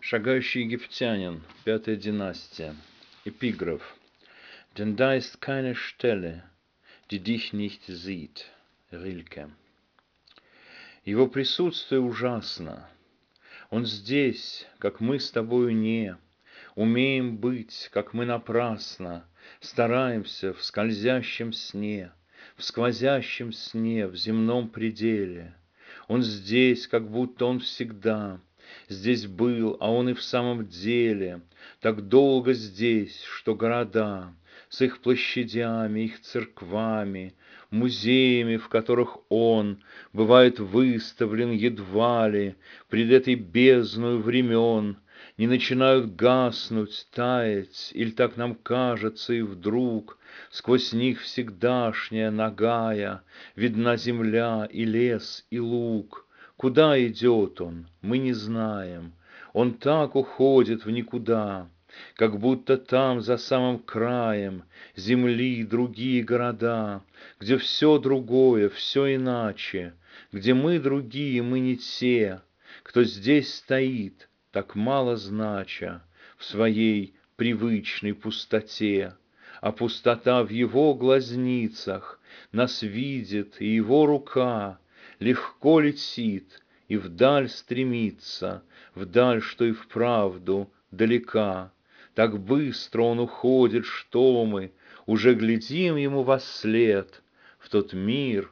Шагающий египтянин, пятая династия. Эпиграф. Denn da ist keine Stelle, die dich nicht sieht. Рильке. Его присутствие ужасно. Он здесь, как мы с тобою не. Умеем быть, как мы напрасно стараемся в скользящем сне, в сквозящем сне, в земном пределе. Он здесь, как будто он всегда здесь был, а он и в самом деле так долго здесь, что города с их площадями, их церквами, музеями, в которых он бывает выставлен едва ли пред этой бездною времен, не начинают гаснуть, таять, или так нам кажется, и вдруг сквозь них всегдашняя нагая видна земля и лес и луг. Куда идет он, мы не знаем, он так уходит в никуда, как будто там за самым краем земли другие города, где все другое, все иначе, где мы другие, мы не те, кто здесь стоит, так мало знача в своей привычной пустоте, а пустота в его глазницах нас видит, и его рука легко летит и вдаль стремится, вдаль, что и вправду далека. Так быстро он уходит, что мы уже глядим ему вослед в тот мир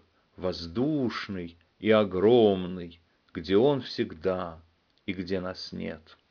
воздушный и огромный, где он всегда и где нас нет.